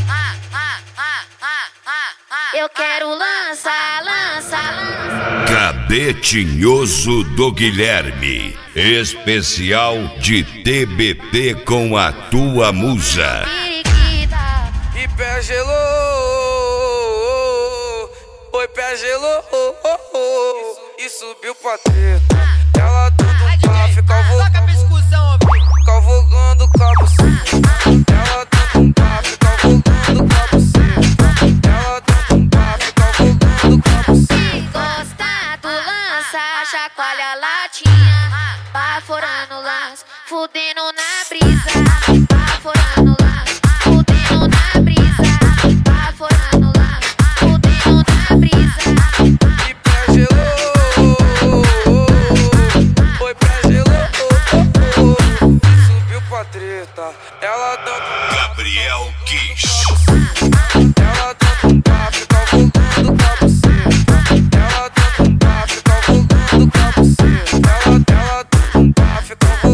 Eu quero lançar. Cabetinhoso do Guilherme, especial de TBT com a tua musa. E pé gelou, oi pé gelou, e subiu pra treta. Ela dando bafo, cavalgando cabo seco. Ela dando bafo, cavalgando cabo seco. Ela dando bafo, cavalgando cabo seco. Se gostar do lança, chacoalha a latinha, baforando laço, fudendo na brisa, baforando laço, fudendo na brisa, baforando laço, fudendo na brisa. E pé gelou, oi pé gelou, subiu pra treta. Ela dando Gabriel Kiss. ela dando bafo, cavalgando cabo seco. Ela dando bafo, cavalgando cabo seco. Ela dando bafo,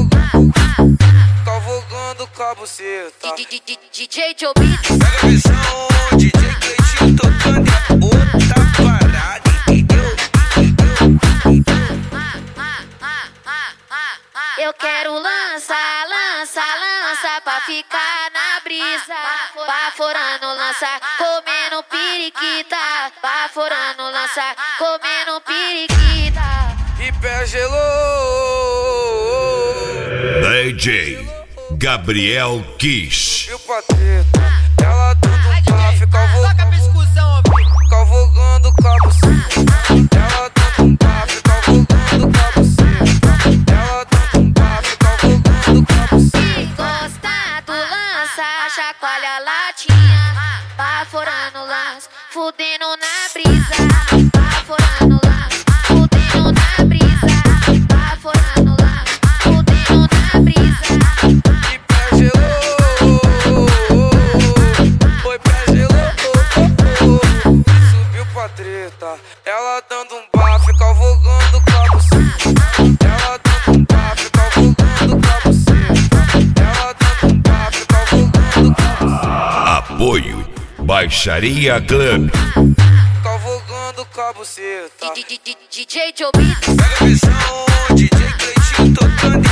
cavalgando cabo seco. DJ Joe Beats. Pega a visão, DJ Cleitinho tocando é outra parada, entendeu? Eu quero lança pra ficar na brisa, baforando lança, comendo periquita, baforando lança, comendo periquita. E pé gelou, DJ Gabriel Kiss. subiu pra treta. Ela dando bafo, cavalgando cabo seco. Ela dando bafo, cavalgando cabo seco. Ela dando bafo, cavalgando cabo seco. Se gostar do lança, chacoalha a latinha, baforando laço, fudendo na brisa, baforando laço, fudendo na brisa, baforando laço, fudendo na brisa. E pé gelou, oi pé gelou, subiu pra treta. Ela dando bafo, cavalgando cabo seco. Ela dando bafo, cavalgando cabo seco. Ela dando bafo, cavalgando cabo seco. Apoio Baixaria Club. Cavalgando cabo seco. DJ Joe Beats. Pega a visão, DJ Cleitinho tocando